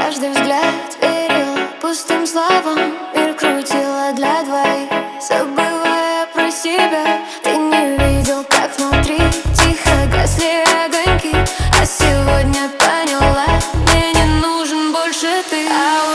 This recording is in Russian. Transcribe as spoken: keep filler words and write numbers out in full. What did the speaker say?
каждый взгляд верил пустым словам. Мир крутила для двоих, забывая про себя. Ты не видел, как внутри тихо гасли огоньки. А сегодня поняла, мне не нужен больше ты. А